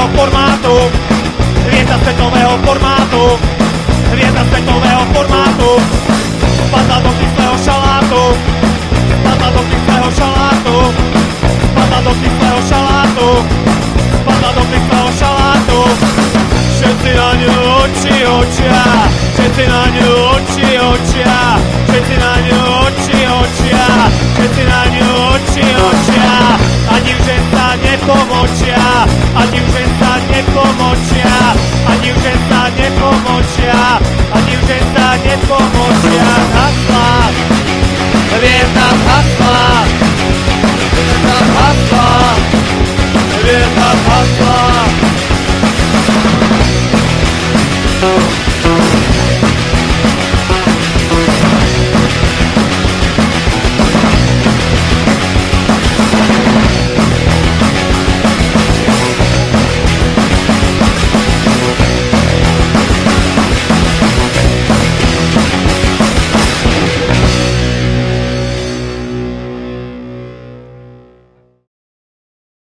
svetového formátu. Hviezda svetového formátu. Hviezda svetového formátu. Spadla do kyslého šalátu. Spadla do kyslého šalátu. Spadla do kyslého šalátu. Spadla do kyslého šalátu. Všetci na ňu oči očia. Všetci na ňu oči očia. Všetci na ňu oči očia. Všetci na